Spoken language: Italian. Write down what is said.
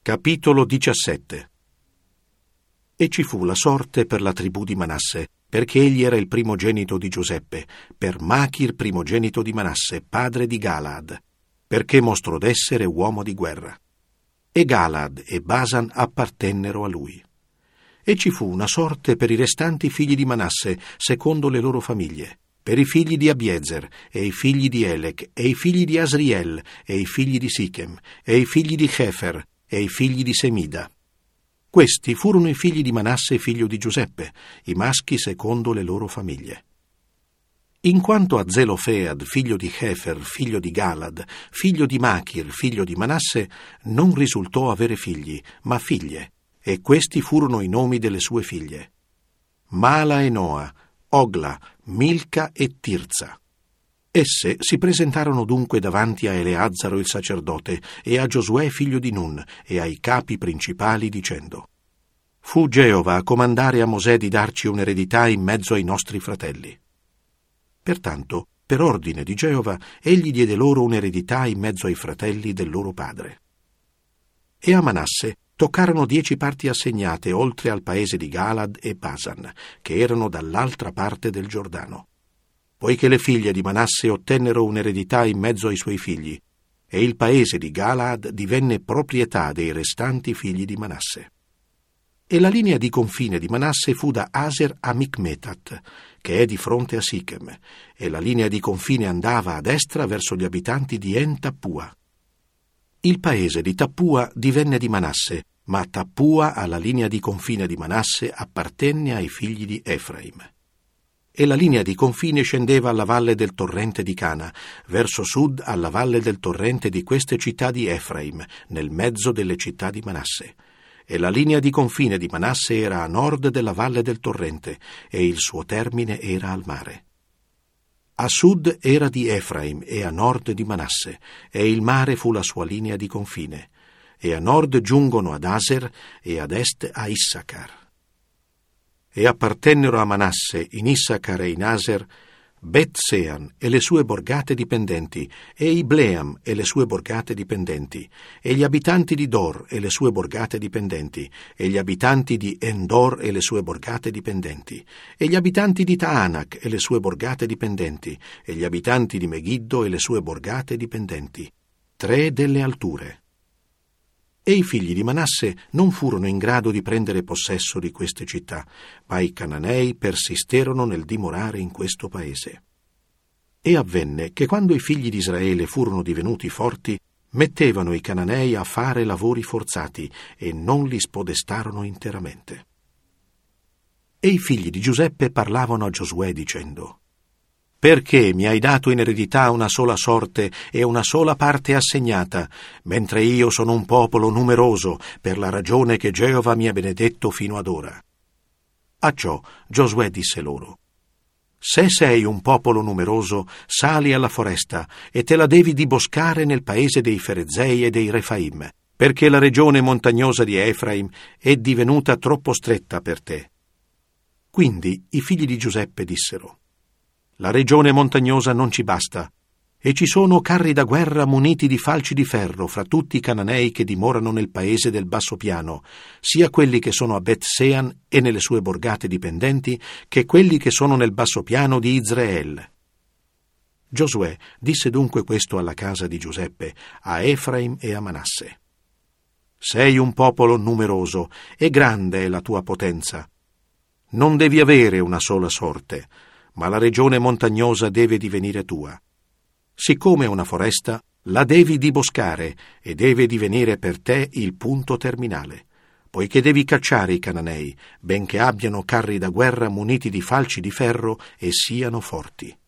Capitolo 17. E ci fu la sorte per la tribù di Manasse, perché egli era il primogenito di Giuseppe, per Machir primogenito di Manasse, padre di Galad, perché mostrò d'essere uomo di guerra. E Galad e Basan appartennero a lui. E ci fu una sorte per i restanti figli di Manasse, secondo le loro famiglie, per i figli di Abiezer, e i figli di Elec, e i figli di Asriel, e i figli di Sichem, e i figli di Hefer, e i figli di Semida. Questi furono i figli di Manasse figlio di Giuseppe, i maschi secondo le loro famiglie. In quanto a Zelofead, figlio di Hefer, figlio di Galad, figlio di Machir, figlio di Manasse, non risultò avere figli, ma figlie, e questi furono i nomi delle sue figlie: Mala e Noa, Ogla, Milca e Tirza. Esse si presentarono dunque davanti a Eleazzaro il sacerdote e a Giosuè figlio di Nun e ai capi principali dicendo: Fu Geova a comandare a Mosè di darci un'eredità in mezzo ai nostri fratelli. Pertanto, per ordine di Geova, egli diede loro un'eredità in mezzo ai fratelli del loro padre. E a Manasse toccarono 10 parti assegnate oltre al paese di Galad e Basan, che erano dall'altra parte del Giordano. Poiché le figlie di Manasse ottennero un'eredità in mezzo ai suoi figli, e il paese di Galad divenne proprietà dei restanti figli di Manasse. E la linea di confine di Manasse fu da Aser a Micmetat, che è di fronte a Sichem, e la linea di confine andava a destra verso gli abitanti di En-Tappua. Il paese di Tappua divenne di Manasse, ma Tappua alla linea di confine di Manasse appartenne ai figli di Efraim. E la linea di confine scendeva alla valle del torrente di Cana, verso sud alla valle del torrente di queste città di Efraim, nel mezzo delle città di Manasse. E la linea di confine di Manasse era a nord della valle del torrente, e il suo termine era al mare. A sud era di Efraim e a nord di Manasse, e il mare fu la sua linea di confine. E a nord giungono ad Aser e ad est a Issacar. E appartennero a Manasse, in Issacar e in Aser, Bet-Sean e le sue borgate dipendenti, e Ibleam e le sue borgate dipendenti, e gli abitanti di Dor e le sue borgate dipendenti, e gli abitanti di Endor e le sue borgate dipendenti, e gli abitanti di Taanac e le sue borgate dipendenti, e gli abitanti di Megiddo e le sue borgate dipendenti, 3 delle alture. E i figli di Manasse non furono in grado di prendere possesso di queste città, ma i Cananei persisterono nel dimorare in questo paese. E avvenne che quando i figli di Israele furono divenuti forti, mettevano i Cananei a fare lavori forzati e non li spodestarono interamente. E i figli di Giuseppe parlavano a Giosuè dicendo: Perché mi hai dato in eredità una sola sorte e una sola parte assegnata, mentre io sono un popolo numeroso, per la ragione che Geova mi ha benedetto fino ad ora? A ciò Giosuè disse loro: Se sei un popolo numeroso, sali alla foresta e te la devi diboscare nel paese dei Ferezei e dei Refaim, perché la regione montagnosa di Efraim è divenuta troppo stretta per te. Quindi i figli di Giuseppe dissero: La regione montagnosa non ci basta, e ci sono carri da guerra muniti di falci di ferro fra tutti i Cananei che dimorano nel paese del basso piano, sia quelli che sono a Bet-Sean e nelle sue borgate dipendenti, che quelli che sono nel basso piano di Izrael. Giosuè disse dunque questo alla casa di Giuseppe, a Efraim e a Manasse: Sei un popolo numeroso, e grande è la tua potenza. Non devi avere una sola sorte, ma la regione montagnosa deve divenire tua. Siccome è una foresta, la devi diboscare e deve divenire per te il punto terminale, poiché devi cacciare i Cananei, benché abbiano carri da guerra muniti di falci di ferro e siano forti.